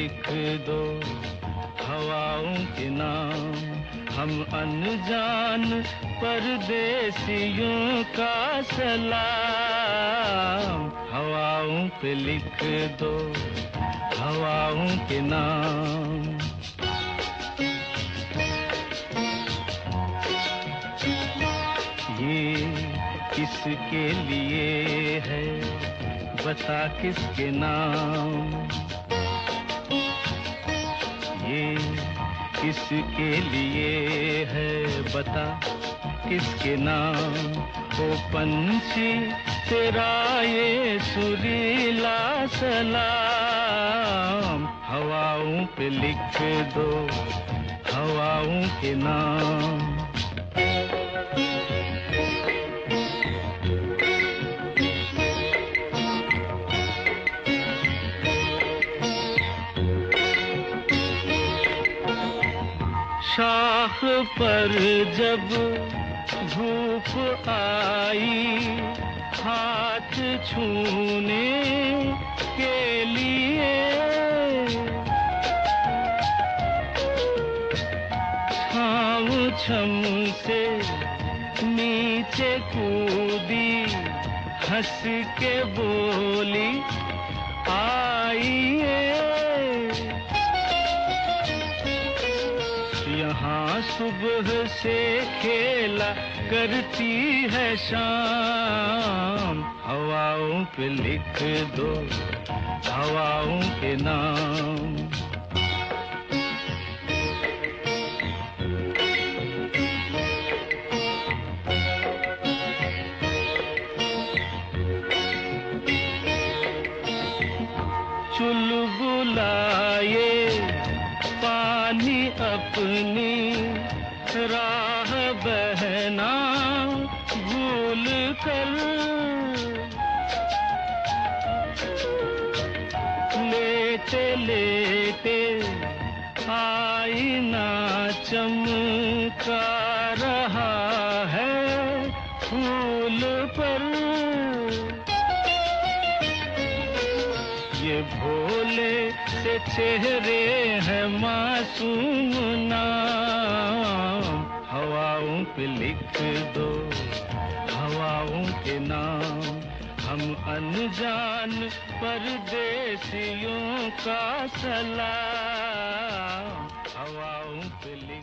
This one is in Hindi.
लिख दो हवाओं के नाम, हम अनजान परदेसियों का सलाम। हवाओं पे लिख दो हवाओं के नाम। ये किसके लिए है बता किसके नाम, ये किसके लिए है बता किसके नाम। ओ पंछी तेरा ये सुरीला सलाम, हवाओं पे लिख दो हवाओं के नाम। शाख पर जब धूप आई हाथ छूने के लिए, छाँव छम से नीचे कूदी हंस के बोली आइए। यहाँ सुबह से खेला करती है शाम, हवाओं पे लिख दो हवाओं के नाम। चुलबुलाए पानी अपनी राह बहना भूल कर, लेते लेते आईना चमका रहा है फूल पर। ये भोले से चेहरे हैं मासूम नाम, हवाओं पे लिख दो हवाओं के नाम। हम अनजान परदेसियों का सलाम, हवाओं पे लिख